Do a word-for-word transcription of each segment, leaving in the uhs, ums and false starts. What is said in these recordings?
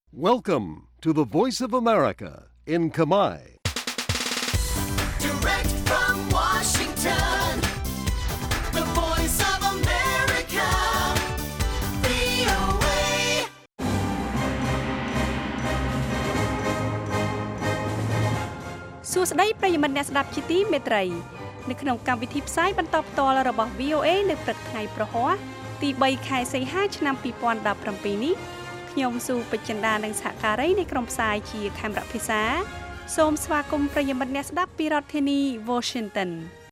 Welcome to the Voice of America in Khmer. Direct from Washington, the Voice of America, វី អូ เอ សួស្តីប្រិយមិត្តអ្នកស្ដាប់ជាទីមេត្រីនៅក្នុងកម្មវិធីផ្សាយបន្តផ្ទាល់របស់ វី អូ เอ នៅព្រឹកថ្ងៃប្រហ័សទីបីខែសីហាឆ្នាំពីរពាន់ដប់ប្រាំពីរនេះខ្ញុំស៊ូពេជ្រចិន្តានិងសហការីនៃក្រុមផ្សាយជាខេមរៈភិសាសូមស្វាគមន៍ប្រិយមិត្តអ្នកស្ដាប់ពីរដ្ឋធានី Washington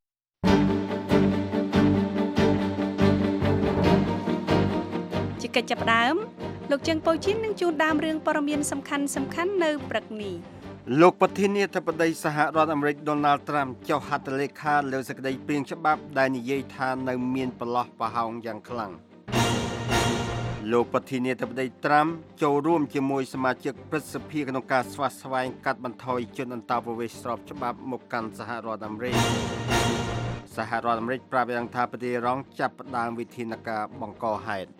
ជាកិច្ចចាប់ផ្ដើមលោកជើងពូជីននឹងជួនដើមរឿងព័ត៌មានសំខាន់សំខាន់នៅព្រឹកនេះលោកប្រធានាធិបតីសហរដ្ឋអាមេរិក Donald Trump ចុះហត្ថលេខាលើសេចក្តីព្រាងច្បាប់ដែលនិយាយថានៅមានប្រឡោះប្រហោងយ៉ាងខ្លាំងលោកប្រធានាធិបតី Trump ចូលរួមជាមួយសមាជិកព្រឹទ្ធសភាក្នុងការស្វាស្វែងកាត់បន្ថយជនអន្តោប្រវេសន៍ស្របច្បាប់មកកាន់សហរដ្ឋអាមេរិកសហរដ្ឋអាមេរិកប្រាប់យ៉ាងថាប្រទេសអ៊ីរ៉ង់ចាប់ផ្ដើមវិធានការបង្កហេតុ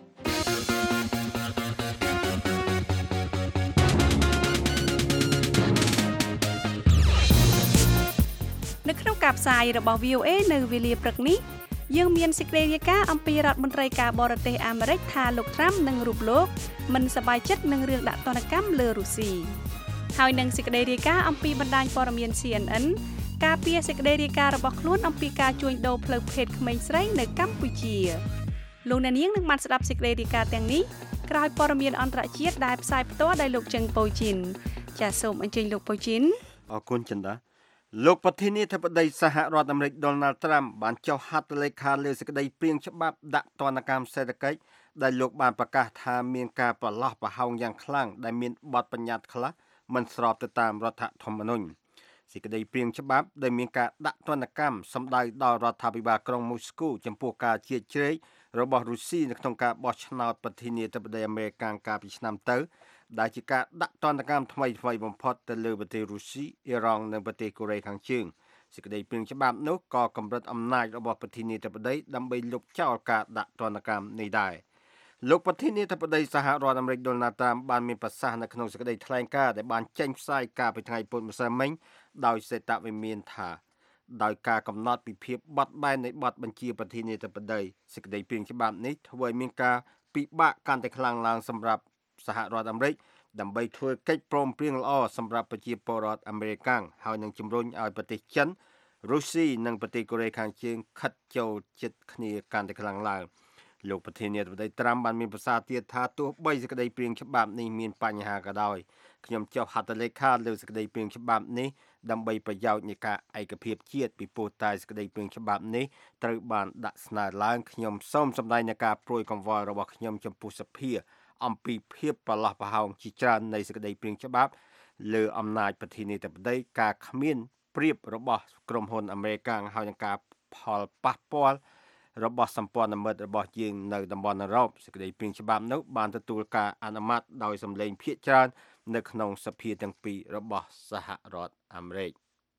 នៅក្នុងការផ្សាយរបស់ វី អូ เอ នៅវេលាព្រឹកនេះយើងមានសេចក្តីរាយការណ៍អំពីរដ្ឋមន្ត្រីការបរទេសអាមេរិកថាលោក Trump និងរូបលោកមិនសប្បាយចិត្តនឹងរឿងដាក់ទណ្ឌកម្មលើរុស្ស៊ីហើយនឹងសេចក្តីរាយការណ៍អំពីបណ្ដាញព័ត៌មាន ซี เอ็น เอ็น ការពារសេចក្តីរាយការណ៍របស់ខ្លួនអំពីការជួញដូរផ្លូវភេទក្មេងស្រីនៅកម្ពុជាលោកអ្នកនាងនឹងបានស្ដាប់សេចក្តីរាយការណ៍ទាំងនេះក្រោយព័ត៌មានអន្តរជាតិដែលផ្សាយផ្ទាល់ដោយលោកជឹងប៉ូជីនចាសសូមអញ្ជើញលោកប៉ូជីនអរគុណចិន្តាលោកប្រធានាធិបតីសហរដ្ឋអាមេរិក Donald Trump បានចុះហត្ថលេខាលើសេចក្តីព្រាងច្បាប់ដាក់ទណ្ឌកម្មសេដ្ឋកិច្ចដែលលោកបានប្រកាសថាមានការប្រឡោះប្រហោងយ៉ាងខ្លាំងដែលមានបទបញ្ញត្តិខ្លះមិនស្របទៅតាមរដ្ឋធម្មនុញ្ញសេចក្តីព្រាងច្បាប់ដែលមានការដាក់ទណ្ឌកម្មសម្ដៅដល់រដ្ឋាភិបាលក្រុងមូស្គូចំពោះការជៀសជ្រែករបស់រុស្ស៊ីនៅក្នុងការបោះឆ្នោតប្រធានាធិបតីអាមេរិកកាលពីឆ្នាំទៅដែលជាការដាក់ទណ្ឌកម្មថ្មីថ្មីបំផុតទៅលើប្រទេសរុស្ស៊ីអ៊ីរ៉ង់និងប្រទេសកូរ៉េខាងជើងសេចក្តីព្រាងច្បាប់នោះក៏កម្រិតអំណាចរបស់ប្រធានាធិបតីដើម្បីលុបចោលការដាក់ទណ្ឌកម្មនេះដែរលោកប្រធានាធិបតីសហរដ្ឋអាមេរិក Donald Trump បានមានប្រសាសន៍នៅក្នុងសេចក្តីថ្លែងការណ៍ដែលបានចេញផ្សាយកាលពីថ្ងៃពុធម្សិលមិញដោយសេតវិមានថាដោយការកំណត់ពីភាពបត់បែននៃបទបញ្ជាប្រធានាធិបតីសេចក្តីព្រាងច្បាប់នេះធ្វើឲ្យមានការពិបាកកាន់តែខ្លាំងឡើងសម្រាប់សហរដ្ឋអាមេរិកដើម្បីធ្វើកិច្ចព្រមព្រៀងល្អសម្រាប់ប្រជាពលរដ្ឋអាមេរិកហើយនឹងជំរុញឲ្យប្រទេសចិនរុស្ស៊ីនិងប្រទេសកូរ៉េខាងជើងខិតចូលជិតគ្នាកាន់តែខ្លាំងឡើងលោកប្រធានាធិបតី Trump បានមានប្រសាសន៍ទៀតថាទោះបីសេចក្តីព្រាងច្បាប់នេះមានបញ្ហាក៏ដោយខ្ញុំចុះហត្ថលេខាលើសេចក្តីព្រាងច្បាប់នេះដើម្បីប្រយោជន៍នៃការឯកភាពជាតិពីព្រោះតែសេចក្តីព្រាងច្បាប់នេះត្រូវបានដាក់ស្នើឡើងខ្ញុំសូមសម្ដែងនៃការព្រួយកង្វល់របស់ខ្ញុំចំពោះសភាអំពីភាពប្រឡោះប្រហោងជាច្រើននៃសេចក្តីព្រាងច្បាប់លើអំណាចប្រធានាធិបតីការគ្មានប្រៀបរបស់ក្រុមហ៊ុនអាមេរិកហើយនឹងការផលប៉ះពាល់របស់សម្ព័ន្ធមិត្តរបស់យើងនៅតំបន់អឺរ៉ុបសេចក្តីព្រាងច្បាប់នោះបានទទួលការអនុម័តដោយសម្លេងភាគច្រើននៅក្នុងសភាទាំងពីររបស់សហរដ្ឋអាមេរិក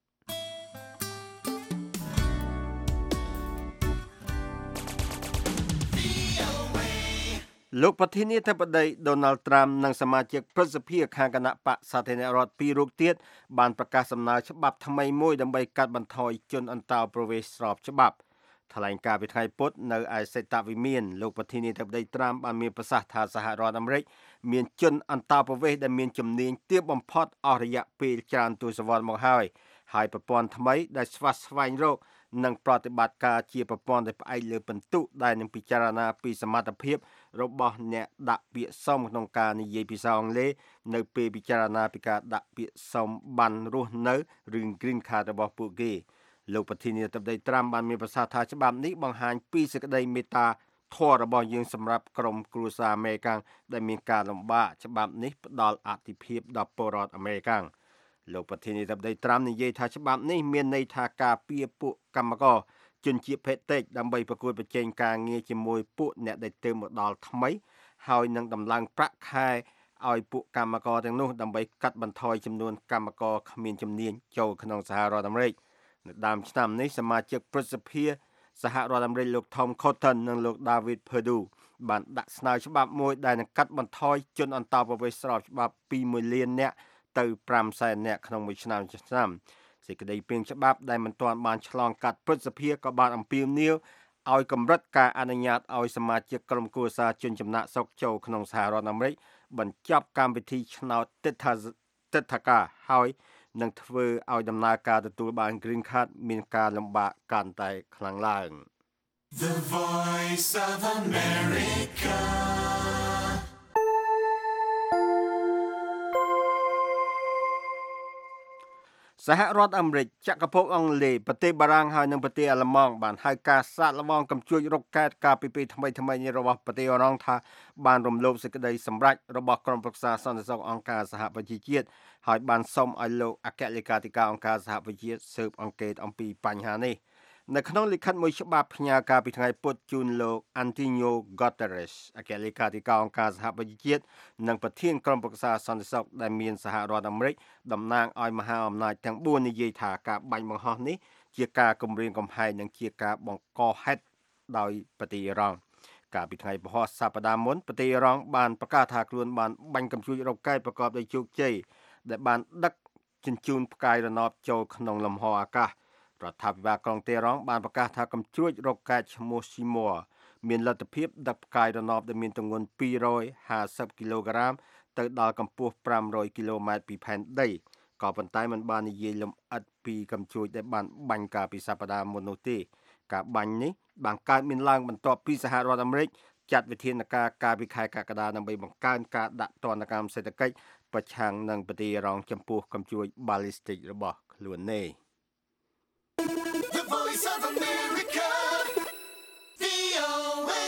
លោកប្រធានាធិបតី Donald Trump និងសមាជិកព្រឹទ្ធសភាខាងគណៈបក្សសាធារណរដ្ឋពីររូបទៀតបានប្រកាសសំណើច្បាប់ថ្មីមួយដើម្បីកាត់បន្ថយជនអន្តោប្រវេសន៍ស្របច្បាប់ថ្លែងការណ៍ពីថ្ងៃពុធនៅឯសេតវិមានលោកប្រធានាធិបតី Trump បានមានប្រសាសន៍ថាសហរដ្ឋអាមេរិកមានជនអន្តោប្រវេសន៍ដែលមានជំនាញទាបបំផុតអស់រយៈពេលច្រើនទសវត្សរ៍មកហើយហើយប្រព័ន្ធថ្មីដែលស្វាស្វែងរកនិងប្រតិបត្តិការជាប្រព័ន្ធដែលផ្អែកលើពិន្ទុដែលនឹងពិចារណាពីសមត្ថភាពរបស់អ្នកដាក់ពាក្យសុំក្នុងការនិយាយភាសាអង់គ្លេសនៅពេលពិចារណាពីការដាក់ពាក្យសុំបានរស់នៅឬ Green Card របស់ពួកគេលោកប្រធានាធិបតី Trump បានមានប្រសាសន៍ថាច្បាប់នេះបង្ហាញពីសេចក្តីមេត្តាធម៌របស់យើងសម្រាប់ក្រុមគ្រួសារអាមេរិកដែលមានការលំបាកច្បាប់នេះផ្ដល់អត្ថិភាពដល់ពលរដ្ឋអាមេរិកលោកប្រធានាធិបតី Trump និយាយថាច្បាប់នេះមានន័យថាការពារពួកកម្មករជនជាតិភេទតិចដើម្បីប្រកួតប្រជែងការងារជាមួយពួកអ្នកដែលទើបមកដល់ថ្មីហើយនឹងដំឡើងប្រាក់ខែឲ្យពួកកម្មករទាំងនោះដើម្បីកាត់បន្ថយចំនួនកម្មករគ្មានជំនាញចូលក្នុងសហរដ្ឋអាមេរិកនៅដើមឆ្នាំនេះសមាជិកព្រឹទ្ធសភាសហរដ្ឋអាមេរិកលោក Tom Cotton និងលោក David Perdue បានដាក់ស្នើច្បាប់មួយដែលនឹងកាត់បន្ថយជនអន្តោប្រវេសន៍ស្របច្បាប់ពីមួយលាននាក់ទៅប្រាំសែននាក់ក្នុងមួយឆ្នាំឆ្នាំសេចក្តីព្រាងច្បាប់ដែលមិនទាន់បានឆ្លងកាត់ព្រឹទ្ធសភាក៏បានអំពាវនាវឲ្យកម្រិតការអនុញ្ញាតឲ្យសមាជិកក្រុមគ្រួសារជនចំណាក់ស្រុកចូលក្នុងសហរដ្ឋអាមេរិកបញ្ចប់កម្មវិធីឆ្នោតទិដ្ឋាទិដ្ឋាការហើយនឹងធ្វើឲ្យដំណើរការទទួលបាន Green Card មានការលំបាកកាន់តែខ្លាំងឡើង The Voice of America សហរដ្ឋអាមេរិកចក្រភពអង់គ្លេសប្រទេសបារាំងហើយនិងប្រទេសអាល្លឺម៉ង់បានហៅការសាកល្បងកំជួចរកកែតការពីពេលថ្មីថ្មីនេះរបស់ប្រទេសអឺរ៉ង់ថាបានរំលោភសេចក្តីសម្រេចរបស់ក្រុមប្រឹក្សាសន្តិសុខអង្គការសហប្រជាជាតិហើយបានសុំឲ្យលោកអគ្គលេខាធិការអង្គការសហប្រជាជាតិស៊ើបអង្កេតអំពីបញ្ហានេះនៅក្នុងលិខិតមួយច្បាប់ផ្ញើការពីថ្ងៃពុធជូនលោក Antonio Guterres អគ្គលេខាធិការអង្គការសហប្រជាជាតិនិងប្រធានក្រុមប្រឹក្សាសន្តិសុខដែលមានសហរដ្ឋអាមេរិកតំណាងឲ្យមហាអំណាចទាំងបួននិយាយថាការបាញ់បង្ហោះនេះជាការគំរាមកំហែងនិងជាការបង្កហេតុដោយប្រទេសអ៊ីរ៉ង់កាលពីថ្ងៃពហុសប្តាហ៍មុនប្រទេសអ៊ីរ៉ង់បានប្រកាសថាខ្លួនបានបាញ់កំជួចរ៉ុកកែតប្រកបដោយជោគជ័យដែលបានដឹកជញ្ជូនផ្កាយរណបចូលក្នុងលំហអាកាសរដ្ឋាភិបាលក្រុងតេរ៉ង់បានប្រកាសថាកំជួចរ៉ុកកែតឈ្មោះ Seymour មានលទ្ធភាពដឹកផ្កាយរណបដែលមានទម្ងន់ពីររយហាសិបគីឡូក្រាមទៅដល់កម្ពស់ប្រាំរយគីឡូម៉ែត្រពីផែនដីក៏ប៉ុន្តែมันបាននិយាយលម្អិតពីកំជួចដែលបានបាញ់កាលពីសប្តាហ៍មុននោះទេការបាញ់នេះបានកើតមានឡើងបន្ទាប់ពីសហរដ្ឋអាមេរិកចាត់វិធានការកាលពីខែកក្កដាដើម្បីបង្កើនការដាក់ទណ្ឌកម្មសេដ្ឋកិច្ចប្រឆាំងនឹងប្រទេសអ៊ីរ៉ង់ចំពោះកំជួច ballistic របស់ខ្លួននេះ The Voice of America វី អូ เอ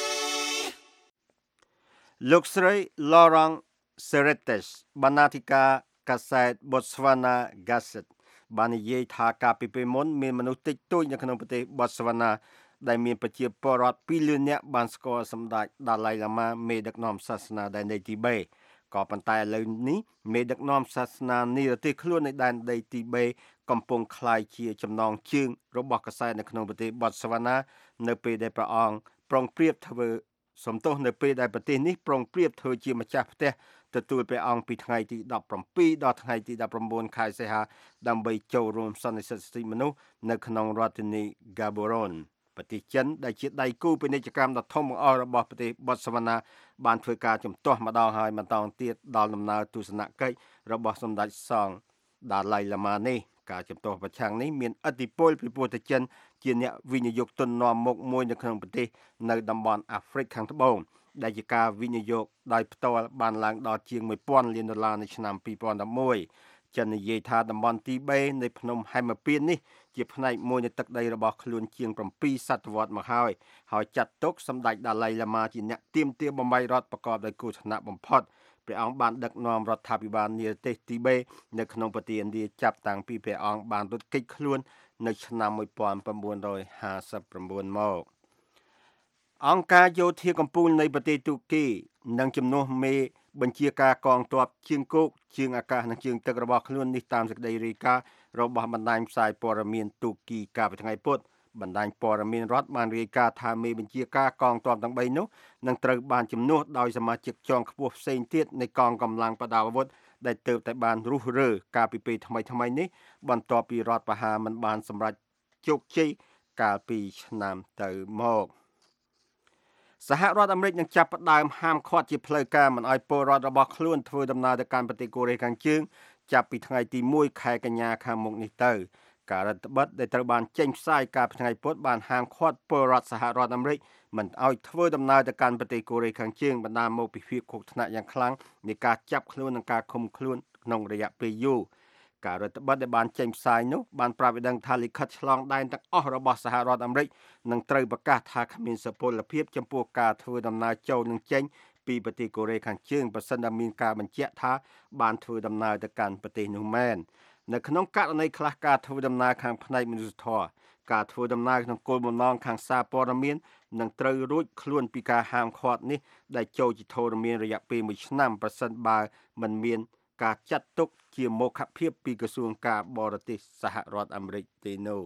លោកស្រី Laurent Serretes បណ្ណាធិការកាសែត Botswana Gazette បាននិយាយថាកាលពីពេលមុនមានមនុស្សតិចតួចនៅក្នុងប្រទេស Botswana ដែលមានប្រជាពលរដ្ឋពីរលាននាក់បានស្គាល់សម្ដេចដាឡៃឡាម៉ាមេដឹកនាំសាសនាដែនដីទីបេក៏ប៉ុន្តែឥឡូវនេះមេដឹកនាំសាសនានិរទេសខ្លួននៅដែនដីទីបេកំពុងคล้ายជាចំណងជើងរបស់កាសែតនៅក្នុងប្រទេស Botswana នៅពេលដែលព្រះអង្គប្រុងប្រៀបធ្វើសំទោសនៅពេលដែលប្រទេសនេះប្រុងប្រៀបធ្វើជាម្ចាស់ផ្ទះទទួលព្រះអង្គពីថ្ងៃទីដប់ប្រាំពីរដល់ថ្ងៃទីដប់ប្រាំបួនខែសីហាដើម្បីចូលរួមសន្និសីទសិទ្ធិមនុស្សនៅក្នុងរដ្ឋធានី Gaborone ប្រទេសចិនដែលជាដៃគូពាណិជ្ជកម្មដ៏ធំបង្អស់របស់ប្រទេស Botswana បានធ្វើការជំទាស់ម្ដងហើយបន្តទៀតដល់ដំណើរទស្សនកិច្ចរបស់សម្ដេចសង្ឃដាឡៃឡាម៉ានេះការជំទាស់ប្រឆាំងនេះមានឥទ្ធិពលពីប្រទេសចិនជាអ្នកវិនិយោគទុននាំមុខមួយនៅក្នុងប្រទេសនៅតំបន់អាហ្វ្រិកខាងត្បូងដែលជាការវិនិយោគដោយផ្ទាល់បានឡើងដល់ជាងមួយពាន់លានដុល្លារនៅឆ្នាំពីរពាន់ដប់មួយចិននិយាយថាតំបន់ទីបេនៃភ្នំហែមពៀននេះជាផ្នែកមួយនៃទឹកដីរបស់ខ្លួនជាងbảyសតវត្សរ៍មកហើយហើយចាត់ទុកសម្ដេចដាឡៃឡាម៉ាជាអ្នកទាមទារបំបីរដ្ឋប្រកបដោយគោលឋានៈបំផុតព្រះអង្គបានដឹកនាំរដ្ឋាភិបាលនិរទេសទីបេនៅក្នុងប្រទេសឥណ្ឌាចាប់តាំងពីព្រះអង្គបានរត់គេចខ្លួននៅឆ្នាំmột nghìn chín trămห้าสิบเก้าមកអង្គការយោធាកំពូលនៃប្រទេសទូគីនិងជំនួសមេបញ្ជាការកងទ័ពជើងគោកជើងអាកាសនិងជើងទឹករបស់ខ្លួននេះតាមសេចក្តីរាយការណ៍របស់បណ្ដាញផ្សាយព័ត៌មានទូគីកាលពីថ្ងៃពុធបណ្ដាញព័ត៌មានរដ្ឋបានរាយការណ៍ថាមេបញ្ជាការកងទ័ពទាំងបីនោះនឹងត្រូវបានជំនួសដោយសមាជិកជាន់ខ្ពស់ផ្សេងទៀតនៃកងកម្លាំងបដាអាវុធដែលទើបតែបានរុះរើកាលពីពេលថ្មីថ្មីនេះបន្ទាប់ពីរដ្ឋប្រហារមិនបានសម្រេចជោគជ័យកាលពីឆ្នាំទៅមកសហរដ្ឋអាមេរិកនឹងចាប់ផ្ដើមហាមឃាត់ជាផ្លូវការមិនឲ្យពលរដ្ឋរបស់ខ្លួនធ្វើដំណើរទៅកាន់ប្រទេសកូរ៉េខាងជើងចាប់ពីថ្ងៃទីមួយខែកញ្ញាខាងមុខនេះទៅការរដ្ឋបတ်ដែលត្រូវបានចេញផ្សាយកាលពីថ្ងៃពុធបានហាមឃាត់ពលរដ្ឋសហរដ្ឋអាមេរិកមិនឲ្យធ្វើដំណើរទៅកាន់ប្រទេសកូរ៉េខាងជើងបណ្ដាលមកពីភាពខុសថ្នាក់យ៉ាងខ្លាំងនៃការចាប់ខ្លួននិងការឃុំខ្លួនក្នុងរយៈពេលយូរការរដ្ឋបတ်ដែលបានចេញផ្សាយនោះបានប្រាប់ឲ្យដឹងថាលិខិតឆ្លងដែនទាំងអស់របស់សហរដ្ឋអាមេរិកនឹងត្រូវប្រកាសថាគ្មានសុពលភាពចំពោះការធ្វើដំណើរចូលនិងចេញពីប្រទេសកូរ៉េខាងជើងប្រសិនបើមានការបញ្ជាក់ថាបានធ្វើដំណើរទៅកាន់ប្រទេសនោះមែននៅក្នុងករណីខ្លះការធ្វើដំណើរខាងផ្នែកមនុស្សធម៌ការធ្វើដំណើរក្នុងគោលបំណងខាងសារព័ត៌មាននឹងត្រូវរួចខ្លួនពីការហាមឃាត់នេះដែលចូលជាធរមានរយៈពេលមួយឆ្នាំប្រសិនបើមិនមានការចាត់ទុកជាមោខភាពពីក្រសួងការបរទេសសហរដ្ឋអាមេរិកទេនោះ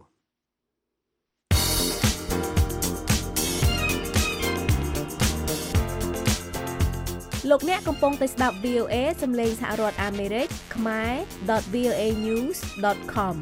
លោកអ្នកកំពុងតែស្ដាប់ วี โอ เอ សំឡេងសហរដ្ឋអាមេរិកខ្មែរ ដត វី โอ เอ news ដត com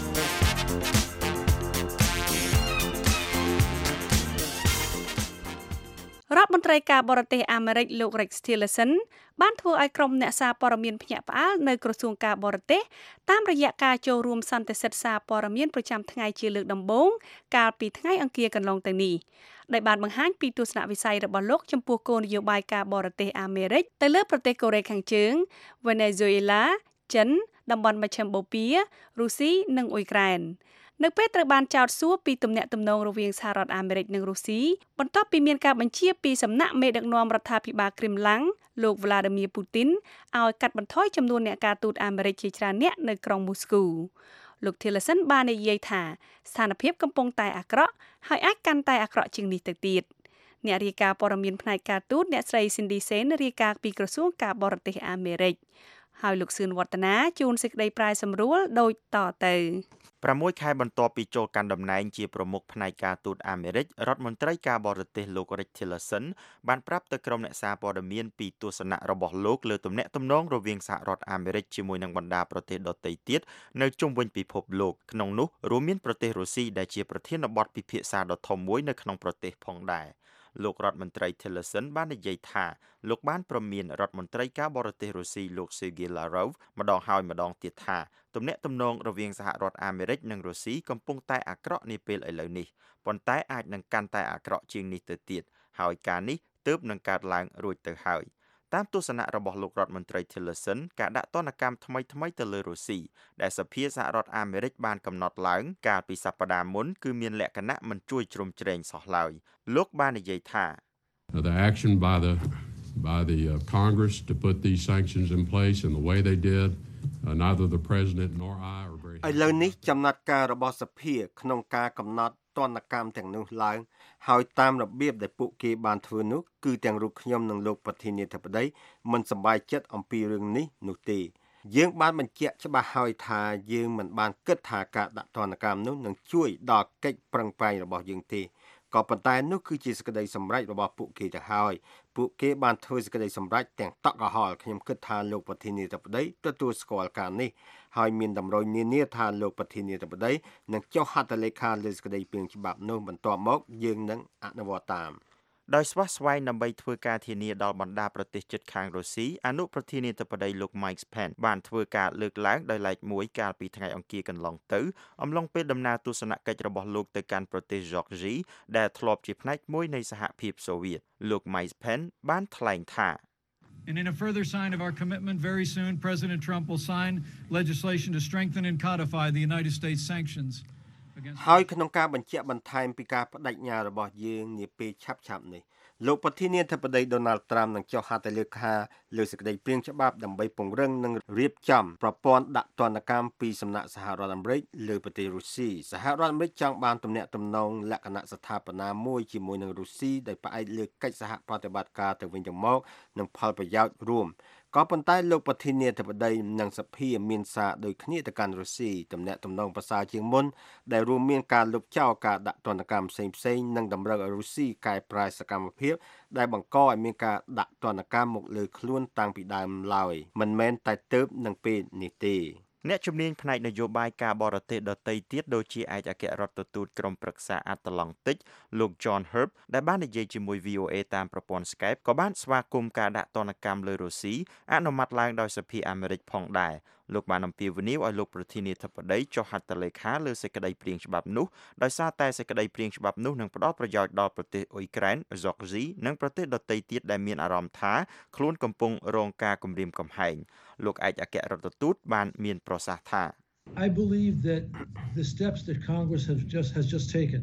រដ្ឋមន្ត្រីការបរទេសអាមេរិកលោក Rex Tillerson បានធ្វើឲ្យក្រុមអ្នកសារព័ត៌មានភ្ញាក់ផ្អើលនៅក្រសួងការបរទេសតាមរយៈការចូលរួមសន្និសីទសារព័ត៌មានប្រចាំថ្ងៃជាលើកដំបូងកាលពីថ្ងៃអង្គារកន្លងទៅនេះដែលបានបង្ហាញពីទស្សនវិស័យរបស់លោកចំពោះគោលនយោបាយការបរទេសអាមេរិកទៅលើប្រទេសកូរ៉េខាងជើង Venezuela ចិនតំបន់មជ្ឈិមបូព៌ារុស្ស៊ីនិងអ៊ុយក្រែននៅពេលត្រូវបានចោទសួរពីទំនាក់ទំនងរវាងសហរដ្ឋអាមេរិកនិងរុស្ស៊ីបន្ទាប់ពីមានការបញ្ជាពីសំណាក់មេដឹកនាំរដ្ឋាភិបាលគ្រីមឡាំងលោក Vladimir Putin ឲ្យកាត់បន្ថយចំនួនអ្នកការទូតអាមេរិកជាច្រើនអ្នកនៅក្រុងមូស្គូលោក Tillerson បាននិយាយថាស្ថានភាពកំពុងតែអាក្រក់ហើយអាចកាន់តែអាក្រក់ជាងនេះទៅទៀតអ្នករាយការណ៍ព័ត៌មានផ្នែកការទូតអ្នកស្រី Cindy Saine រាយការណ៍ពីក្រសួងការបរទេសអាមេរិកហើយលោកសឿនវឌ្ឍនាជួនសេចក្តីប្រាយសម្រួលដូចតទៅប្រាំមួយខែបន្ទាប់ពីចូលកាន់តំណែងជាប្រមុខផ្នែកការទូតអាមេរិករដ្ឋមន្ត្រីការបរទេសលោក Rex Tillerson បានប្រាប់ទៅក្រុមអ្នកសារព័ត៌មានពីទស្សនៈរបស់លោកលើទំនាក់ទំនងរវាងសហរដ្ឋអាមេរិកជាមួយនឹងបណ្ដាប្រទេសដទៃទៀតនៅជុំវិញពិភពលោកក្នុងនោះរួមមានប្រទេសរុស្ស៊ីដែលជាប្រធានបទពិភាក្សាដ៏ធំមួយនៅក្នុងប្រទេសផងដែរលោករដ្ឋមន្ត្រី Tillerson បាននិយាយថាលោកបានប្រមានរដ្ឋមន្ត្រីការបរទេសរុស្ស៊ីលោក Sergei Lavrov ម្ដងហើយម្ដងទៀតថាទំនាក់ទំនងរវាងសហរដ្ឋអាមេរិកនិងរុស្ស៊ីកំពុងតែអាក្រក់នាពេលឥឡូវនេះប៉ុន្តែអាចនឹងកាន់តែអាក្រក់ជាងនេះទៅទៀតហើយការនេះទើបនឹងកើតឡើងរួចទៅហើយតាមទស្សនៈរបស់លោករដ្ឋមន្ត្រី Tillerson ការដាក់ទណ្ឌកម្មថ្មីៗទៅលើរុស្ស៊ីដែលសភាសហរដ្ឋអាមេរិកបានកំណត់ឡើងកាលពីសប្តាហ៍មុនគឺមានលក្ខណៈមិនជួយជ្រោមជ្រែងសោះឡើយលោកបាននិយាយថា The action by the by the uh, Congress to put these sanctions in place and the way they did uh, neither the president nor I are very ឥឡូវនេះចំណាត់ការរបស់សភាក្នុងការកំណត់ទណ្ឌកម្មទាំងនោះឡើងហើយតាមរបៀបដែលពួកគេបានធ្វើនោះគឺទាំងរូបខ្ញុំនិងលោកប្រធានាធិបតីមិនសប្បាយចិត្តអំពីរឿងនេះនោះទេយើងបានបញ្ជាក់ច្បាស់ហើយថាយើងមិនបានគិតថាការដាក់ទណ្ឌកម្មនោះនឹងជួយដល់កិច្ចប្រឹងប្រែងរបស់យើងទេក៏ប៉ុន្តែនោះគឺជាសេចក្តីសម្រេចរបស់ពួកគេទៅហើយពួកគេបានធ្វើសេចក្តីសម្រេចទាំងតក់កុហលខ្ញុំគិតថាលោកប្រធានាធិបតីទទួលស្គាល់ការនេះហើយមានតម្រុយនានាថាលោកប្រធានាធិបតីនឹងចុះហត្ថលេខាលើសេចក្តីព្រាងច្បាប់នោះបន្ទាប់មកយើងនឹងអនុវត្តតាមដោយស្វះស្វែងដើម្បីធ្វើការធានាដល់បណ្ដាប្រទេសជិតខាងរុស្ស៊ីអនុប្រធានាធិបតីលោក Mike Pence បានធ្វើការលើកឡើងដោយឡែកមួយកាលពីថ្ងៃអង្គារកន្លងទៅអំឡុងពេលដំណើរទស្សនកិច្ចរបស់លោកទៅកាន់ប្រទេស Georgia ដែលធ្លាប់ជាផ្នែកមួយនៃសហភាពសូវៀតលោក Mike Pence បានថ្លែងថា And in a further sign of our commitment, very soon President Trump will sign legislation to strengthen and codify the United States sanctions. ហើយក្នុងការបញ្ជាក់បន្ថែមពីការបដិញ្ញារបស់យើងនាពេលឆាប់ៗនេះលោកប្រធានាធិបតី Donald Trump នឹងចុះហត្ថលេខាលើសេចក្តីព្រាងច្បាប់ដើម្បីពង្រឹងនិងរៀបចំប្រព័ន្ធដាក់ទណ្ឌកម្មពីសំណាក់សហរដ្ឋអាមេរិកលើប្រទេសរុស្ស៊ីសហរដ្ឋអាមេរិកចង់បានទំនាក់ទំនងលក្ខណៈស្ថាបនាមួយជាមួយនឹងរុស្ស៊ីដែលផ្អែកលើកិច្ចសហប្រតិបត្តិការទៅវិញទៅមកនិងផលប្រយោជន៍រួមក៏ប៉ុន្តែលោកប្រធានាធិបតីនិងសភាមានសារដូចគ្នាទៅកាន់រុស្ស៊ីទំនាក់ទំនងប្រសើរជាងមុនដែលរួមមានការលុបចោលការដាក់ទណ្ឌកម្មផ្សេងៗនិងតម្រូវឲ្យរុស្ស៊ីកែប្រែសកម្មភាពដែលបង្កឲ្យមានការដាក់ទណ្ឌកម្មមកលើខ្លួនតាំងពីដើមឡើយមិនមែនតែទើបនឹងពេលនេះទេអ្នកជំនាញផ្នែកនយោបាយការបរទេសដទៃទៀតដូចជាឯកអគ្គរដ្ឋទូតក្រុមប្រឹក្សាអាត្លង់តិកលោក John Herb ដែលបាននិយាយជាមួយ วี โอ เอ តាមប្រព័ន្ធ Skype ក៏បានស្វាគមន៍ការដាក់ទណ្ឌកម្មលើរុស្ស៊ីអនុម័តឡើងដោយសភាអាមេរិកផងដែរលោកបានអំពាវនាវឲ្យលោកប្រធានាធិបតីចុះហត្ថលេខាលើសេចក្តីព្រាងច្បាប់នោះដោយសារតែសេចក្តីព្រាងច្បាប់នោះនឹងផ្ដល់ប្រយោជន៍ដល់ប្រទេសអ៊ុយក្រែន Georgia និងប្រទេសដទៃទៀតដែលមានអារម្មណ៍ថាខ្លួនកំពុងរងការគំរាមកំហែងលោកឯកអគ្គរដ្ឋទូតបានមានប្រសាសន៍ថា I believe that the steps that Congress has just has just taken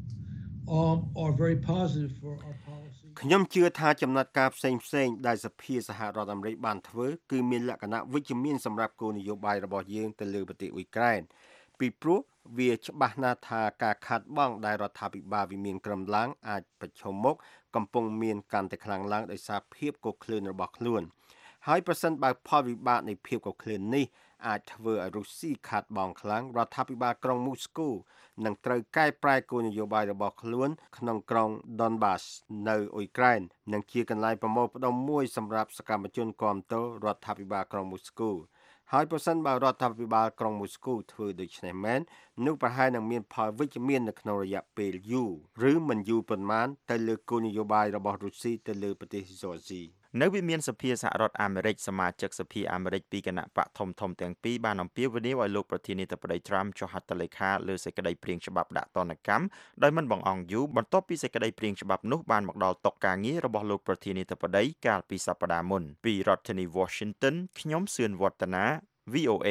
um, are very positive for our policy. ខ្ញុំជឿថាចំណាត់ការផ្សេងផ្សេងដែលសភាសហរដ្ឋអាមេរិកបានធ្វើគឺមានលក្ខណៈវិជ្ជមានសម្រាប់គោលនយោបាយរបស់យើងទៅលើប្រទេសអ៊ុយក្រែនពីព្រោះវាច្បាស់ណាស់ថាការខាត់បងដែលរដ្ឋាភិបាលវិមានក្រំឡើងអាចប្រឈមមុខកំពុងមានកាន់តែខ្លាំងឡើងដោយសារភាពកុសឃ្លឿនរបស់ខ្លួនហើយប្រសិនបើផលវិបាកនៃភាពកុសឃ្លឿននេះអាចធ្វើឲ្យរុស្ស៊ីខាត់បងខ្លាំងរដ្ឋាភិបាលក្រុងមូស្គូនឹងត្រូវកែប្រែគោលនយោបាយរបស់ខ្លួនក្នុងក្រុង Donbas នៅអ៊ុយក្រែននិងជាកន្លែងប្រមូលផ្ដុំមួយសម្រាប់សកម្មជនគាំទ្ររដ្ឋាភិបាលក្រុងមូស្គូហើយប្រសិនបើរដ្ឋាភិបាលក្រុងមូស្គូធ្វើដូច្នេះមែននោះប្រហែលនឹងមានផលវិជ្ជមាននៅក្នុងរយៈពេលយូរឬមិនយូរប៉ុន្មានទៅលើគោលនយោបាយរបស់រុស្ស៊ីទៅលើប្រទេសហ្សូអ៊ីនៅវិមានសភាសហរដ្ឋអាមេរិកសមាជិកសភាអាមេរិកពីគណៈបកធំធំទាំងពីរបានអំពាវនាវឲ្យលោកប្រធានាធិបតីត្រាំចុះហត្ថលេខាលើសេចក្តីព្រាងច្បាប់ដាក់ទណ្ឌកម្មដោយមិនបង្អង់យូរបន្ទាប់ពីសេចក្តីព្រាងច្បាប់នោះបានមកដល់តុការងាររបស់លោកប្រធានាធិបតីកាលពីសប្តាហ៍មុនពីរដ្ឋធានី Washington ខ្ញុំសឿនវឌ្ឍនា វី អូ เอ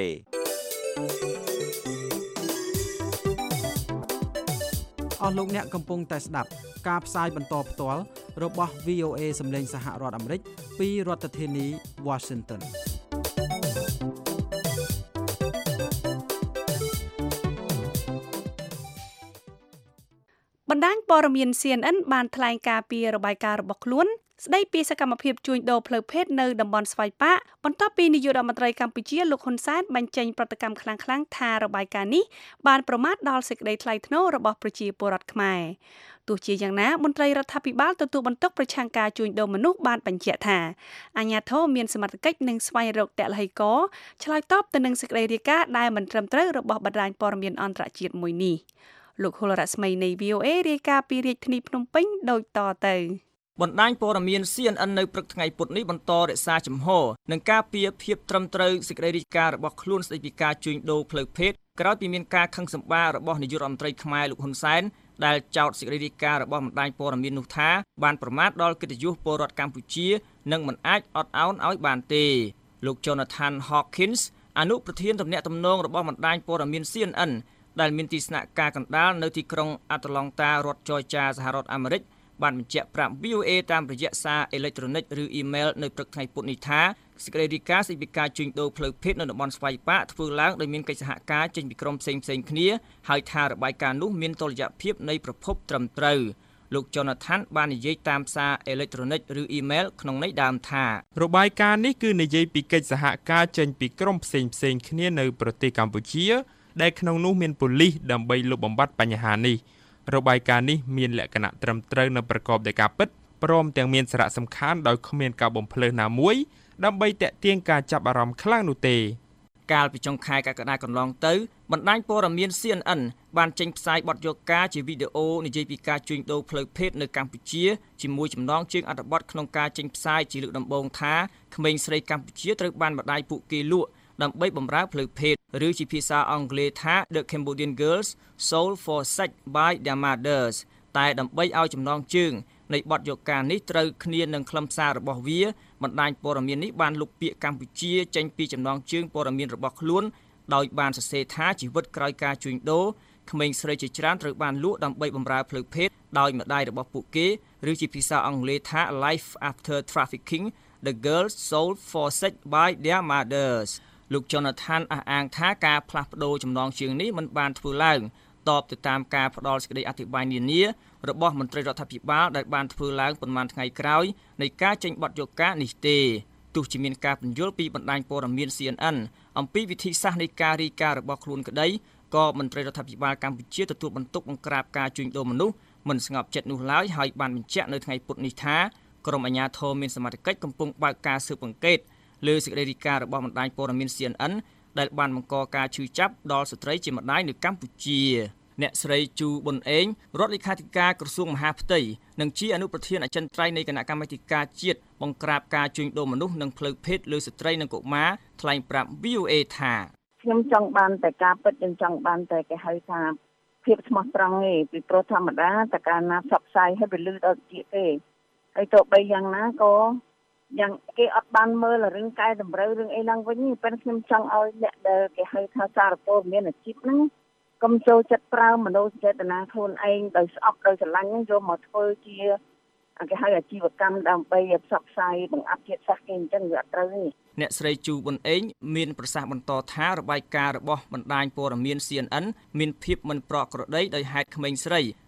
អស់លោកអ្នកកំពុងតែស្ដាប់ការផ្សាយបន្តផ្ទាល់របស់ វី អូ เอ សម្លេងសហរដ្ឋអាមេរិកពីរដ្ឋធានី Washington បណ្ដាញព័ត៌មាន ซี เอ็น เอ็น បានថ្លែងការពីរបាយការណ៍របស់ខ្លួនស្ដីពីសកម្មភាពជួញដូរផ្លូវភេទនៅតំបន់ស្វាយប៉ាកបន្ទាប់ពីនាយករដ្ឋមន្ត្រីកម្ពុជាលោកហ៊ុនសែនបញ្ចេញប្រតិកម្មខ្លាំងៗថារបាយការណ៍នេះបានប្រមាថដល់សេចក្តីថ្លៃថ្នូររបស់ប្រជាពលរដ្ឋខ្មែរទោះជាយ៉ាងណាមន្ត្រីរដ្ឋាភិបាលទទួលបន្ទុកប្រឆាំងការជួញដូរមនុស្សបានបញ្ជាក់ថាអាជ្ញាធរមានសមត្ថកិច្ចនឹងស្វែងរកទឡ្ហីករណ៍ឆ្លើយតបទៅនឹងសេចក្តីរាយការណ៍ដែលមិនត្រឹមត្រូវរបស់បណ្ដាញព័ត៌មានអន្តរជាតិមួយនេះលោកហុលរស្មីនៃ វី អូ เอ រាយការណ៍ពីរាជធានីភ្នំពេញដូចតទៅបណ្ដាញព័ត៌មាន ซี เอ็น เอ็น នៅព្រឹកថ្ងៃពុធនេះបន្តរក្សាជំហរនិងការពៀភាពត្រឹមត្រូវសេចក្តីរាយការណ៍របស់ខ្លួនស្តីពីការជួញដូរផ្លូវភេទក្រោយពីមានការខឹងសម្បាររបស់នាយករដ្ឋមន្ត្រីខ្មែរលោកហ៊ុនសែនដែលចោទសេចក្តីរាយការណ៍របស់បណ្ដាញព័ត៌មាននោះថាបានប្រមាថដល់កិត្តិយសពលរដ្ឋកម្ពុជានិងមិនអាចអត់ឱនឲ្យបានទេលោក Jonathan Hawkins អនុប្រធានទំនាក់ទំនងរបស់បណ្ដាញព័ត៌មាន ซี เอ็น เอ็น ដែលមានទីស្នាក់ការកណ្ដាលនៅទីក្រុងអាត្លង់តារដ្ឋច័រចាសហរដ្ឋអាមេរិកបានបញ្ជាក់ប្រាប់ វី អូ เอ តាមរយៈសារអេឡិចត្រូនិកឬអ៊ីមែលនៅព្រឹកថ្ងៃពុធនេះថាសេចក្តីរាយការណ៍ស្តីពីការជួញដូរផ្លូវភេទនៅតំបន់ស្វាយប៉ាកធ្វើឡើងដោយមានកិច្ចសហការចេញពីក្រុមផ្សេងៗគ្នាហើយថារបាយការណ៍នោះមានតុល្យភាពនៃប្រភពត្រឹមត្រូវលោក Jonathan បាននិយាយតាមសារអេឡិចត្រូនិកឬអ៊ីមែលក្នុងន័យដើមថារបាយការណ៍នេះគឺនិយាយពីកិច្ចសហការចេញពីក្រុមផ្សេងៗគ្នានៅប្រទេសកម្ពុជាដែលក្នុងនោះមានប៉ូលីសដើម្បីលុបបំបាត់បញ្ហានេះរបាយការណ៍នេះមានលក្ខណៈត្រឹមត្រូវនិងប្រកបដោយការពិតព្រមទាំងមានសារៈសំខាន់ដោយគ្មានការបំភ្លើសណាមួយដើម្បីទាក់ទាញការចាប់អារម្មណ៍ខ្លាំងនោះទេកាលពីចុងខែកក្កដាកន្លងទៅបណ្ដាញព័ត៌មាន ซี เอ็น เอ็น បានចេញផ្សាយបទយកការជាវីដេអូនិយាយពីការជួញដូរផ្លូវភេទនៅកម្ពុជាជាមួយចំណងជើងអត្ថបទក្នុងការចេញផ្សាយជាលើកដំបូងថាក្មេងស្រីកម្ពុជាត្រូវបានម្ដាយពួកគេលក់ដើម្បីបម្រើផ្លូវភេទឬជាភាសាអង់គ្លេសថា The Cambodian Girls Sold for Sex by Their Mothers តែដើម្បីឲ្យចំណងជើងនៃបទយកការនេះត្រូវគ្នានឹងខ្លឹមសាររបស់វាបណ្ដាញព័ត៌មាននេះបានលុបពាក្យកម្ពុជាចេញពីចំណងជើងព័ត៌មានរបស់ខ្លួនដោយបានសរសេរថាជីវិតក្រោយការជួញដូរក្មេងស្រីជាច្រើនត្រូវបានលក់ដើម្បីបម្រើផ្លូវភេទដោយម្ដាយរបស់ពួកគេឬជាភាសាអង់គ្លេសថា Life After Trafficking The Girls Sold for Sex by Their Mothersលោក Jonathan អះអាងថាការផ្លាស់ប្ដូរចំណងជើងនេះមិនបានធ្វើឡើងតបទៅតាមការផ្ដល់សេចក្តីអធិប្បាយនានារបស់មន្ត្រីរដ្ឋាភិបាលដែលបានធ្វើឡើងប៉ុន្មានថ្ងៃក្រោយនៃការចេញបទយកការនេះទេទោះជាមានការពន្យល់ពីបណ្ដាញព័ត៌មាន ซี เอ็น เอ็น អំពីវិធីសាស្ត្រនៃការរាយការណ៍របស់ខ្លួនក្តីក៏មន្ត្រីរដ្ឋាភិបាលកម្ពុជាទទួលបន្ទុកបង្ក្រាបការជួញដូរមនុស្សមិនស្ងប់ចិត្តនោះឡើយហើយបានបញ្ជាក់នៅថ្ងៃពុធនេះថាក្រុមអាជ្ញាធរមានសមត្ថកិច្ចកំពុងបើកការស៊ើបអង្កេតលើសេចក្តីរាយការណ៍របស់បណ្ដាញព័ត៌មាន ซี เอ็น เอ็น ដែលបានបង្កការឈឺចាប់ដល់ស្ត្រីជាម្ដាយនៅកម្ពុជាអ្នកស្រីជូប៊ុនអេងរដ្ឋលេខាធិការក្រសួងមហាផ្ទៃនិងជាអនុប្រធានអចិន្ត្រៃយ៍នៃគណៈកម្មាធិការជាតិបង្ក្រាបការជួញដូរមនុស្សនិងផ្លូវភេទលើស្ត្រីនិងកុមារថ្លែងប្រាប់ វី អូ เอ ថាខ្ញុំចង់បានតែការពិតខ្ញុំចង់បានតែគេហៅថាភាពស្មោះត្រង់ទេពីព្រោះធម្មតាតើកាលណាផ្សព្វផ្សាយឲ្យវាលឺដល់ជាទេហើយទោះបីយ៉ាងណាក៏យ៉ាងគេអត់បានមើលរឿងកែតម្រូវរឿងអីឡើងវិញប៉ុន្តែខ្ញុំចង់ឲ្យអ្នកដែលគេហៅថាសារព័ត៌មានអាជីពហ្នឹងកុំចូលចិត្តប្រើមនោសញ្ចេតនាខ្លួនឯងដោយស្អប់ដោយស្រឡាញ់ហ្នឹងយកមកធ្វើជាគេហៅអាជីវកម្មដើម្បីផ្សព្វផ្សាយបង្អាប់ជាតិសាសន៍គេអញ្ចឹងវាអត់ត្រូវទេអ្នកស្រីជូប៊ុនអេងមានប្រសាសន៍បន្តថារបាយការណ៍របស់បណ្ដាញព័ត៌មាន ซี เอ็น เอ็น មានភាពមិនប្រក្រតីដោយហេតុក្មេងស្រី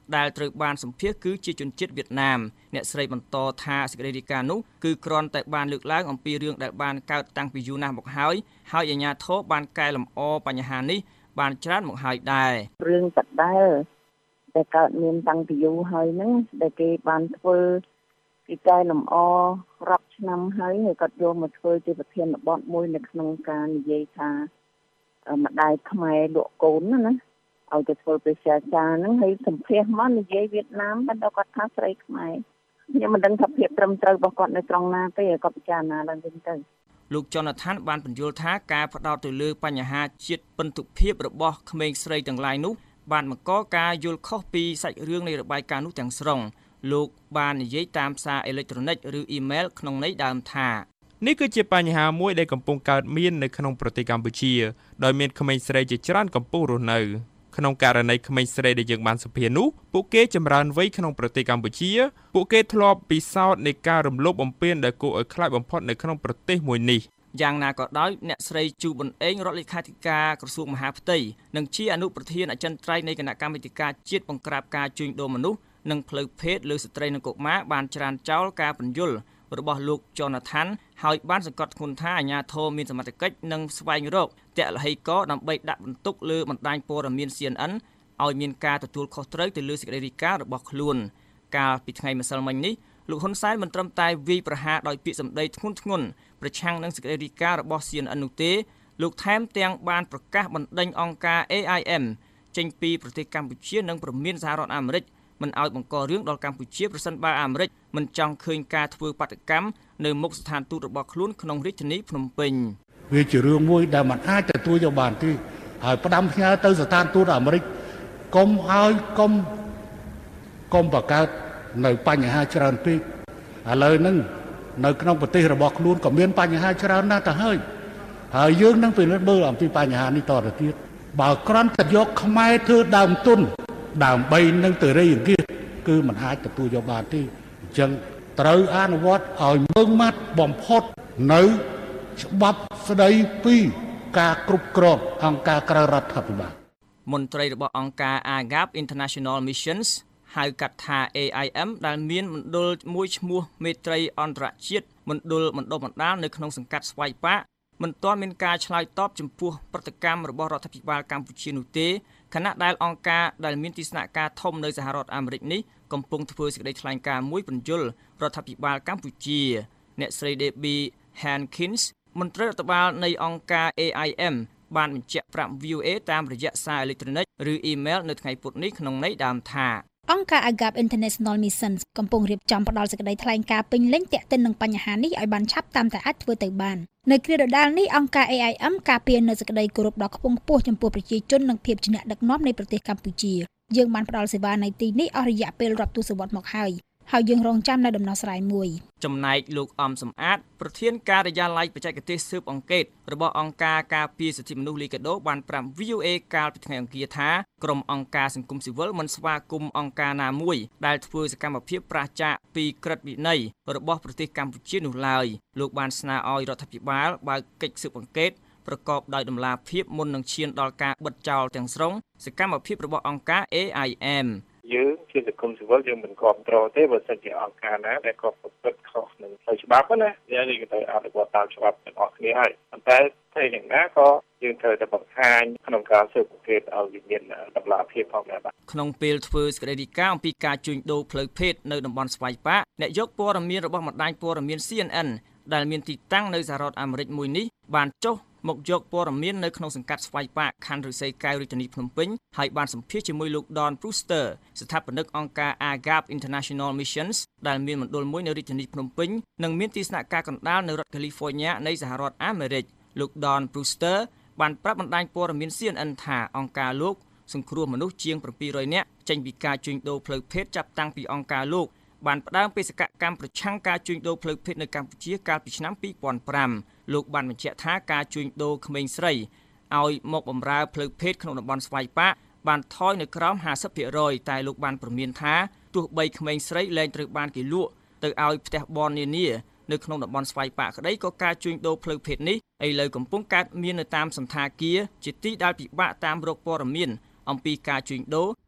ដែលត្រូវបានសម្ភាសគឺជាជនជាតិវៀតណាមអ្នកស្រីបន្តថាសេចក្តីរាយការណ៍នោះគឺគ្រាន់តែបានលើកឡើងអំពីរឿងដែលបានកើតតាំងពីយូរណាស់មកហើយហើយអាជ្ញាធរបានកែលម្អបញ្ហានេះបានច្រើនមកហើយដែររឿងបដែលដែលកើតមានតាំងពីយូរហើយហ្នឹងដែលគេបានធ្វើគេកែលម្អរាប់ឆ្នាំហើយហើយគាត់យកមកធ្វើជាប្រធានបទមួយនៅក្នុងការនិយាយថាម្ដាយខ្មែរលក់កូនណាណាឲ្យទៅធ្វើបេសកការហ្នឹងហើយសម្ភាសមកនិយាយវៀតណាមបានដល់គាត់ថាស្រីខ្មែរខ្ញុំមិនដឹងថាភាពត្រឹមត្រូវរបស់គាត់នៅត្រង់ណាទេគាត់ពិចារណាឡើងវិញទៅលោក Jonathan បានបញ្យល់ថាការផ្ដោតទៅលើបញ្ហាជាតិពិន្ទុភាពរបស់ក្មេងស្រីទាំងឡាយនោះបានបង្កការយល់ខុសពីសាច់រឿងនៃរបាយការណ៍នោះទាំងស្រុងលោកបាននិយាយតាមសារអេឡិចត្រូនិកឬអ៊ីមែលក្នុងន័យដើមថានេះគឺជាបញ្ហាមួយដែលកំពុងកើតមាននៅក្នុងប្រទេសកម្ពុជាដោយមានក្មេងស្រីជាច្រើនកំពុងរស់នៅក្នុងករណីក្មេងស្រីដែលយើងបានសម្ភាសនោះពួកគេចម្រើនវ័យក្នុងប្រទេសកម្ពុជាពួកគេធ្លាប់ពិសោធន៍នៃការរំលោភបំពានដែលគួរឲ្យខ្លាចបំផុតនៅក្នុងប្រទេសមួយនេះយ៉ាងណាក៏ដោយអ្នកស្រីជូប៊ុនអេងរដ្ឋលេខាធិការក្រសួងមហាផ្ទៃនិងជាអនុប្រធានអចិន្ត្រៃយ៍នៃគណៈកម្មាធិការជាតិបង្ក្រាបការជួញដូរមនុស្សនិងផ្លូវភេទលើស្ត្រីនិងកុមារបានច្រានចោលការបញ្យលរបស់លោក Jonathan ហើយបានសង្កត់ធ្ងន់ថាអាជ្ញាធរមានសមត្ថកិច្ចនិងស្វែងរកទឡហីកដើម្បីដាក់បន្ទុកលើបណ្ដាញព័ត៌មាន C N N ឲ្យមានការទទួលខុសត្រូវទៅលើសេចក្តីរាយការណ៍របស់ខ្លួនកាលពីថ្ងៃម្សិលមិញនេះលោកហ៊ុនសែនមិនត្រឹមតែវាយប្រហារដោយពាក្យសម្ដីធ្ងន់ធ្ងរប្រឆាំងនឹងសេចក្តីរាយការណ៍របស់ C N N នោះទេលោកថែមទាំងបានប្រកាសបណ្ដេញអង្គការ A I M ចេញពីប្រទេសកម្ពុជានិងប្រមានសហរដ្ឋអាមេរិកមិនឲ្យបង្ករឿងដល់កម្ពុជាប្រសិនបើអាមេរិកមិនចង់ឃើញការធ្វើបាតកម្មនៅមុខស្ថានទូតរបស់ខ្លួនក្នុងរាជធានីភ្នំពេញវាជារឿងមួយដែលមិនអាចទទួលយកបានទេហើយផ្ដាំផ្ញើទៅស្ថានទូតអាមេរិកកុំឲ្យកុំកុំបង្កើតនៅបញ្ហាច្រើនពេកឥឡូវហ្នឹងនៅក្នុងប្រទេសរបស់ខ្លួនក៏មានបញ្ហាច្រើនណាស់ទៅហើយហើយយើងនឹងពិនិត្យមើលអំពីបញ្ហានេះតទៅទៀតបើគ្រាន់តែយកខ្មែរធ្វើដើមទុនដើម្បីនឹងទៅរៃអង្គាសគឺមិនអាចទទួលយកបានទេអញ្ចឹងត្រូវអនុវត្តឲ្យម៉ឺងម៉ាត់បំផុតនៅច្បាប់ស្តីពីការគ្រប់គ្រងអង្គការក្រៅរដ្ឋាភិបាលមន្ត្រីរបស់អង្គការ A G A P International Missions ហៅកាត់ថា A I M ដែលមានមណ្ឌលមួយឈ្មោះមេត្រីអន្តរជាតិមណ្ឌលបណ្ដុះបណ្ដាលនៅក្នុងសង្កាត់ស្វាយប៉ាមិនទាន់មានការឆ្លើយតបចំពោះប្រតិកម្មរបស់រដ្ឋាភិបាលកម្ពុជានោះទេខណៈដែលអង្គការដែលមានទីស្នាក់ការធំនៅសហរដ្ឋអាមេរិកនេះកំពុងធ្វើសេចក្តីថ្លែងការណ៍មួយបញ្យលរដ្ឋាភិបាលកម្ពុជាអ្នកស្រី Debbie Hankins មន្ត្រីរដ្ឋបាលនៃអង្គការ A I M បានបញ្ជាក់ប្រាប់ V O A តាមរយៈសារអេឡិចត្រូនិកឬអ៊ីមែលនៅថ្ងៃពុធនេះក្នុងន័យដើមថាអង្គការ A G A P International Missions កំពុងរៀបចំផ្ដល់សេចក្តីថ្លែងការណ៍ពេញលេញទាក់ទិននឹងបញ្ហានេះឲ្យបានឆាប់តាមតែអាចធ្វើទៅបាននៅគ្រាដដែលនេះអង្គការ A I M ការពារនៅសេចក្តីគោរពដ៏ខ្ពង់ខ្ពស់ចំពោះប្រជាជននិងភាពជាអ្នកដឹកនាំនៃប្រទេសកម្ពុជាយើងបានផ្ដល់សេវានៅទីនេះអស់រយៈពេលរាប់ទសវត្សរ៍មកហើយហើយយើងរងចាំនៅដំណោះស្រាយមួយចំណែកលោកអំសំអាតប្រធានការិយាល័យបច្ចេកទេសស៊ើបអង្កេតរបស់អង្គការការពារសិទ្ធិមនុស្សលីកាដូបានប្រាប់ V O A កាលពីថ្ងៃអង្គារថាក្រុមអង្គការសង្គមស៊ីវិលមិនស្វាគមន៍អង្គការណាមួយដែលធ្វើសកម្មភាពប្រឆាចពីក្រឹតវិន័យរបស់ប្រទេសកម្ពុជានោះឡើយលោកបានស្នើឲ្យរដ្ឋាភិបាលបើកកិច្ចស៊ើបអង្កេតប្រកបដោយតម្លាភាពមុននឹងឈានដល់ការបិទចោលទាំងស្រុងសកម្មភាពរបស់អង្គការ A I M យើងជាសង្គមស៊ីវិលយើងមិនគ្រប់គ្រងទេបើសិនជាអង្គការណាដែលគាត់ប្រព្រឹត្តខុសនឹងផ្លូវច្បាប់ណាយើងនេះក៏ត្រូវអនុវត្តតាមច្បាប់ទាំងអស់គ្នាហើយប៉ុន្តែតែយ៉ាងណាក៏យើងត្រូវតែបង្ហាញក្នុងការស៊ើបអង្កេតឲ្យមានតម្លាភាពផងដែរបាទក្នុងពេលធ្វើសេចក្តីរាយការណ៍អំពីការជួញដូរផ្លូវភេទនៅតំបន់ស្វាយប៉ាអ្នកយកព័ត៌មានរបស់បណ្ដាញព័ត៌មាន C N N ដែលមានទីតាំងនៅសហរដ្ឋអាមេរិកមួយនេះបានចុះមកយកព័ត៌មាននៅក្នុងសង្កាត់ស្វាយប៉ាខណ្ឌឫស្សីកែវរាជធានីភ្នំពេញហើយបានសម្ភាសជាមួយលោក Don Brewster ស្ថាបនិកអង្គការ A G A P International Missions ដែលមានមណ្ឌលមួយនៅរាជធានីភ្នំពេញនិងមានទីស្នាក់ការកណ្ដាលនៅរដ្ឋ California នៃសហរដ្ឋអាមេរិកលោក Don Brewster បានប្រាប់បណ្ដាញព័ត៌មាន C N N ថាអង្គការលោកសង្គ្រោះមនុស្សជាងbảyរយនាក់ចេញពីការជួញដូរផ្លូវភេទចាប់តាំងពីអង្គការលោកបានផ្ដើមបេសកកម្មប្រឆាំងការជួញដូរផ្លូវភេទនៅកម្ពុជាកាលពីឆ្នាំពីរពាន់ប្រាំលោកបានបញ្ជាក់ថាការជួញដូរក្មេងស្រីឲ្យមកបម្រើផ្លូវភេទក្នុងតំបន់ស្វាយប៉ាបានថយនៅក្រោមห้าสิบភាគរយតែលោកបានព្រមានថាទោះបីក្មេងស្រីលែងត្រូវបានគេលក់ទៅឲ្យផ្ទះបននានានៅក្នុងតំបន់ស្វាយប៉ាក្តីក៏ការជួញដូរផ្លូវភេទនេះឥឡូវកំពុងកើតមាននៅតាមសន្តាគារជាទីដែលពិបាកតាមរកព័ត៌មានអំពីការជួញដូរ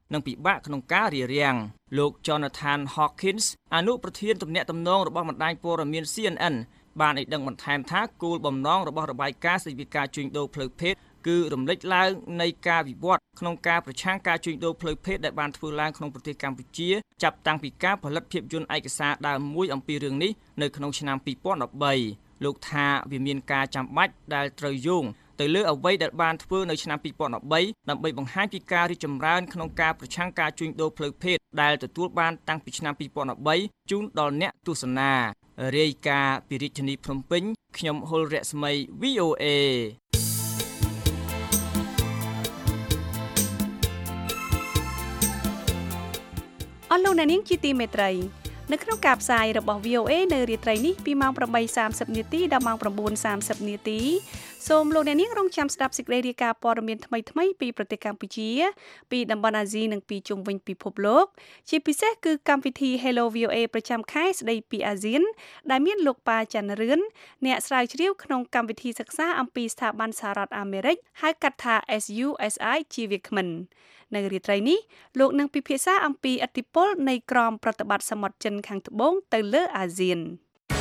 និងពិបាកក្នុងការរារាំងលោក Jonathan Hawkins អនុប្រធានទំនាក់ទំនងរបស់បណ្ដាញព័ត៌មាន C N N បានឲ្យដឹងបន្ថែមថាគោលបំណងរបស់របាយការណ៍ស្តីពីការជួញដូរផ្លូវភេទគឺរំលេចឡើងនៃការវិវត្តក្នុងការប្រឆាំងការជួញដូរផ្លូវភេទដែលបានធ្វើឡើងក្នុងប្រទេសកម្ពុជាចាប់តាំងពីការផលិតភាពយន្តឯកសារដើមមួយអំពីរឿងនេះនៅក្នុងឆ្នាំពីរពាន់ដប់បីលោកថាវាមានការចាំបាច់ដែលត្រូវយោងទៅលើអ្វីដែលបានធ្វើនៅឆ្នាំពីរពាន់ដប់បីដើម្បីបង្ហាញពីការរីកចម្រើនក្នុងការប្រឆាំងការជួញដូរផ្លូវភេទដែលទទួលបានតាំងពីឆ្នាំពីរពាន់ដប់បីជូនដល់អ្នកទស្សនារាយការណ៍ពីរាជធានីភ្នំពេញខ្ញុំហុលរស្មី V O A អស់លោកអ្នកនាងជាទីមេត្រីនៅក្នុងការផ្សាយរបស់ V O A នៅរាត្រីនេះពីម៉ោង ប្រាំបីសាមសិប នាទីដល់ម៉ោង ៩ សាមសិប នាទីសូមលោកអ្នកនាងរងចាំស្ដាប់សេចក្តីរាយការណ៍ព័ត៌មានថ្មីៗពីប្រទេសកម្ពុជាពីតំបន់អាស៊ីនិងពីជុំវិញពិភពលោកជាពិសេសគឺកម្មវិធី Hello វី អូ អេ ប្រចាំខែស្ដីពីអាស៊ានដែលមានលោកប៉ាច័ន្ទរឿនអ្នកស្រាវជ្រាវក្នុងកម្មវិធីសិក្សាអំពីស្ថាប័នសហរដ្ឋអាមេរិកហៅកាត់ថា S U S I ជាវាគ្មិននៅរាត្រីនេះលោកនឹងពិភាក្សាអំពីឥទ្ធិពលនៃក្រមប្រតិបត្តិសមុទ្រចិនខាងត្បូងទៅលើអាស៊ាន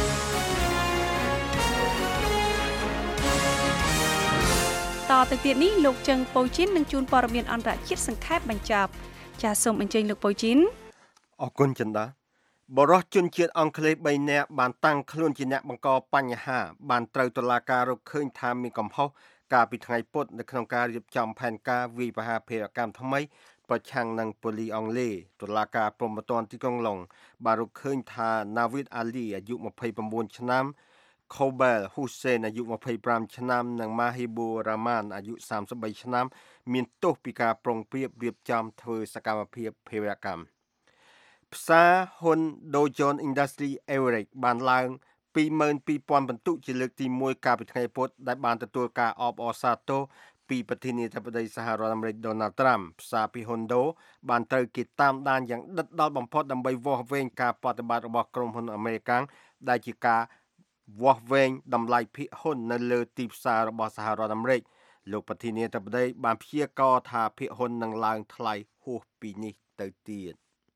តទៅទៀតនេះលោកជឹងប៉ូជីននឹងជួនព័ត៌មានអន្តរជាតិសង្ខេបបញ្ចប់ចាសសូមអញ្ជើញលោកប៉ូជីនអរគុណចិន្តាបរិសុជនជាតិអង់គ្លេសបីនាក់បានតាំងខ្លួនជាអ្នកបង្កបញ្ហាបានត្រូវតុលាការរកឃើញថាមានកំហុសកាលពីថ្ងៃពុធនៅក្នុងការរៀបចំផែនការវាយប្រហារភេរកម្មថ្មីប្រឆាំងនឹងប៉ូលីសអង់គ្លេសតុលាការព្រហ្មទណ្ឌទីក្រុងឡុងបានរកឃើញថា Navid Ali អាយុម្ភៃប្រាំបួនឆ្នាំ Kobel Hussein អាយុម្ភៃប្រាំឆ្នាំនិង Mahibur Rahman អាយុសាមសិបបីឆ្នាំមានទោសពីការប្រុងប្រៀបរៀបចំធ្វើសកម្មភាពភេរកម្មផ្សារហ៊ុន Dow Jones Industry Average បានឡើងពីរម៉ឺនពីរពាន់ពិន្ទុជាលើកទីមួយកាលពីថ្ងៃពុធដែលបានទទួលការអបអរសាទរពីប្រធានាធិបតីសហរដ្ឋអាមេរិក Donald Trump ផ្សារពី Honda បានត្រូវគេតាមដានយ៉ាងដិតដល់បំផុតដើម្បីវាស់វែងការបប្រតិបត្តិរបស់ក្រុមហ៊ុនអាមេរិកដែលជាការវាស់វែងតម្លៃភាគហ៊ុននៅលើទីផ្សាររបស់សហរដ្ឋអាមេរិកលោកប្រធានាធិបតីបានព្យាករណ៍ថាភាគហ៊ុននឹងឡើងថ្លៃហួសពីនេះទៅទៀត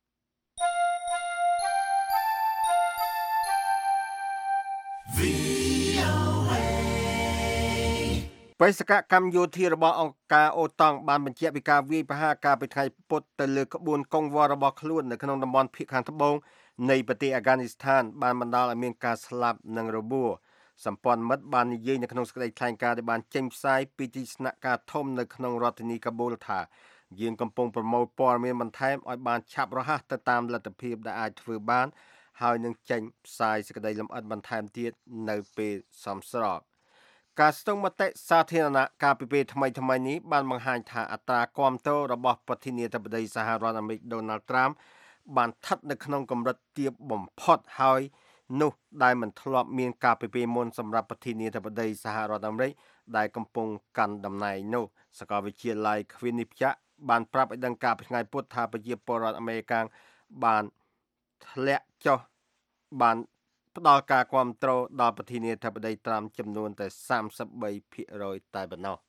បេសកកម្មយោធារបស់អង្គការអូតង់បានបញ្ជាក់ពីការវាយប្រហារការពីថ្ងៃពុធទៅលើក្បួនកងវល់របស់ខ្លួននៅក្នុងតំបន់ភាគខាងត្បូងនៃប្រទេសអាហ្គានីស្ថានបានបណ្ដាលឲ្យមានការស្លាប់និងរបួសសម្ព័ន្ធមិត្តបាននិយាយនៅក្នុងសេចក្តីថ្លែងការណ៍ដែលបានចេញផ្សាយពីទីស្នាក់ការធំនៅក្នុងរដ្ឋធានីកាបូលថាយើងកំពុងប្រមូលព័ត៌មានបន្ថែមឲ្យបានឆាប់រហ័សទៅតាមលទ្ធភាពដែលអាចធ្វើបានហើយនឹងចេញផ្សាយសេចក្តីលម្អិតបន្ថែមទៀតនៅពេលសមស្របការស្ទង់មតិសាធារណៈកាលពីពេលថ្មីថ្មីនេះបានបង្ហាញថាអត្រាគាំទ្ររបស់ប្រធានាធិបតីសហរដ្ឋអាមេរិក Donald Trump បានស្ថិតនៅក្នុងកម្រិតទាបបំផុតហើយនោះដែលមិនធ្លាប់មានកាលពីពេលមុនសម្រាប់ប្រធានាធិបតីសហរដ្ឋអាមេរិកដែលកំពុងកាន់តំណែងនោះសាកលវិទ្យាល័យ Quinnipiac បានប្រាប់ឲ្យដឹងកាលពីថ្ងៃពុធថាប្រជាពលរដ្ឋអាមេរិកបានធ្លាក់ចុះបានផ្ដល់ការគាំទ្រដល់ប្រធានាធិបតីត្រាំចំនួនតែសាមសិបបីភាគរយតែប៉ុណ្ណោះ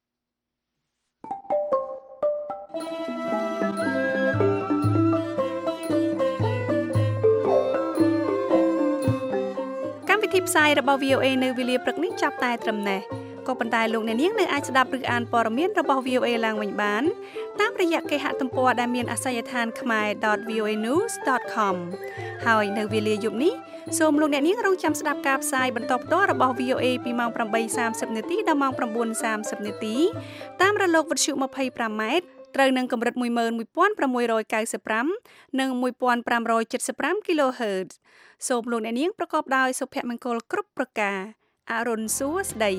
កម្មវិធីផ្សាយរបស់ V O A នៅវេលាព្រឹកនេះចាប់តែត្រឹមនេះក៏ប៉ុន្តែលោកអ្នកនាងនៅអាចស្ដាប់ឬអានព័ត៌មានរបស់ V O A ឡើងវិញបានតាមរយៈគេហទំព័រដែលមានអាសយដ្ឋាន khmae dot v o a news dot com ហើយនៅវេលាយប់នេះសូមលោកអ្នកនាងរងចាំស្ដាប់ការផ្សាយបន្តផ្ទាល់របស់ V O A ពីម៉ោងប្រាំបីសាមសិប នាទីដល់ម៉ោង ៩ សាមសិប នាទីតាមរលកវិទ្យុ ម្ភៃប្រាំម៉ែត្រត្រូវនឹងកម្រិត មួយម៉ឺនមួយពាន់ប្រាំមួយរយកៅសិបប្រាំ និង មួយពាន់ប្រាំរយចិតសិបប្រាំ kHz សូមលោកអ្នកនាងប្រកបដោយសុភមង្គលគ្រប់ប្រការអរុនសួស្ដី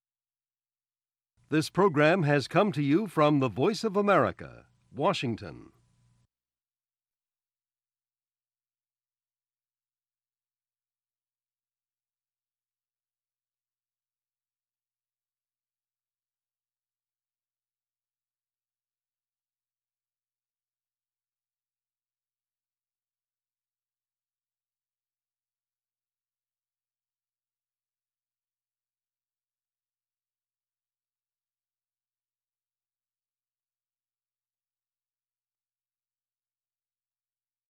This program has come to you from the Voice of America, Washington.